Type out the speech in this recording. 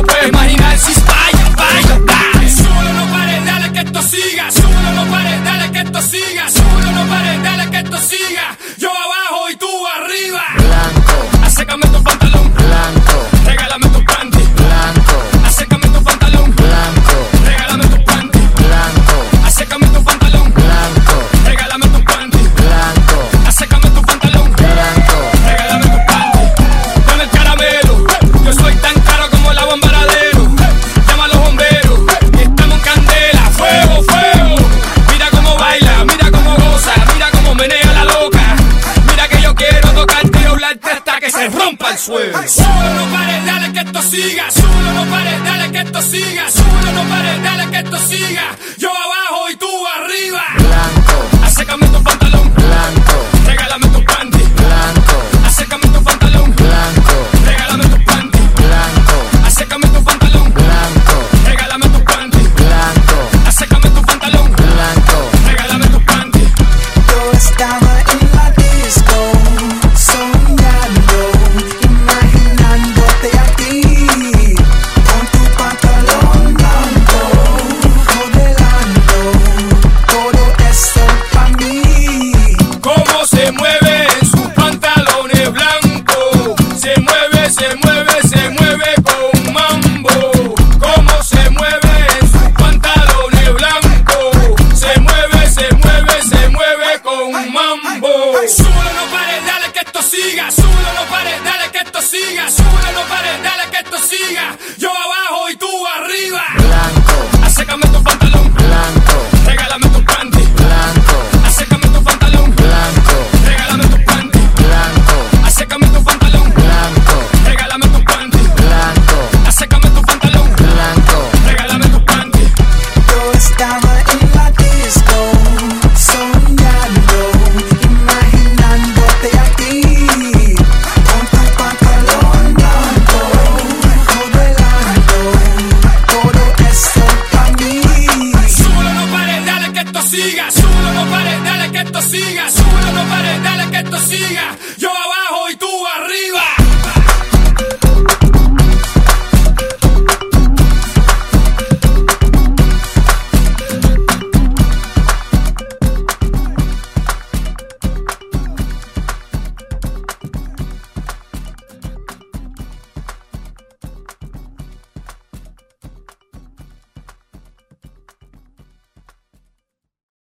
puedes imaginar si vaya, vaya, dale. Súbelo, no pares, dale que esto siga. Súbelo, no pares, dale que esto siga. Súbelo, no pares, dale que esto siga. Yo abajo y tú arriba. Blanco, acércame tu pantalón. blanco, Regálame tu panty. blanco, Acércame tu pantalón. blanco, Regálame tu panty. blanco, Acércame tu pantalón. blanco, Regálame tu panty. blanco, Acércame tu pantalón. blanco. Regálame tu panty. Dame el caramelo. Yo soy tan caro como el agua en Varadero. Llama a los bomberos. Estamos en candela. Fuego, fuego. Mira cómo baila, mira cómo goza, mira cómo menea la loca. Mira que yo quiero tocarte y doblarte hasta que se rompa el suelo. Súbelo, no pares, dale que esto siga. Súbelo, no pares, dale que esto siga. Súbelo, no pares, dale que esto siga. Yo abajo y tú arriba. Blanco, Acércame tu pantalón. blanco, Regálame tu panty. blanco, Acércame tu pantalón. blanco, Regálame tu panty. blanco, Acércame tu pantalón. blanco, Regálame tu panty. blanco, Acércame tu pantalón. blanco. Regálame tu panty. Yo estaba en la disco, soñando, imaginándote a ti, con tu pantalón blanco, modelando todo eso pa' mí. Cómo se mueve en sus pantalones blancos. Se mueve, se mueve, se mueve con mambo. Cómo se mueve en sus pantalones blancos. Se mueve, se mueve, se mueve con mambo. Súbelo, no pares, dale que esto siga. Súbelo, no pares, dale que esto siga. Súbelo, no pares, dale que esto siga. Yo